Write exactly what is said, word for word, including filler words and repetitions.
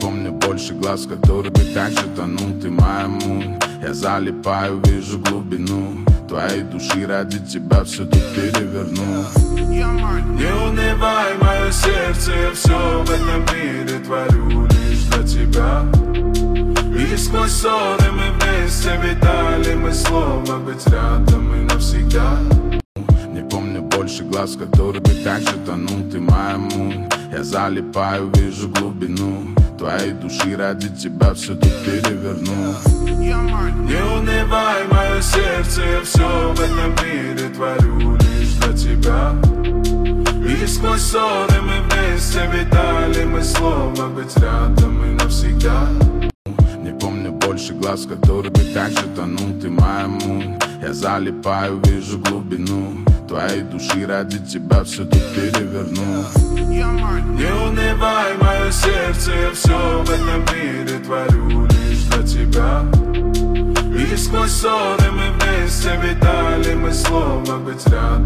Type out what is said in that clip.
помню больше глаз, который бы так же тонул. Ты моя мун, я залипаю, вижу глубину твоей души, ради тебя все тут переверну. Не унывай, мое сердце, я все в этом мире творю лишь для тебя. И сквозь ссоры мы вместе витали, мы словно быть рядом и навсегда. Не помню больше глаз, который бы так же тонул. Ты моя мун, я залипаю, вижу глубину твоей души, ради тебя все тут переверну. Не унывай, мое сердце, я все в этом мире творю лишь для тебя. И сквозь ссоры мы вместе витали, мы словно быть рядом и навсегда. Не помню больше глаз, который бы так же тонул. Ты моя мун, я залипаю, вижу глубину твоей души, ради тебя все тут переверну. Не унывай, мое сердце, я все в этом мире творю лишь для тебя. И сквозь ссоры мы вместе витали, мы словно быть рядом.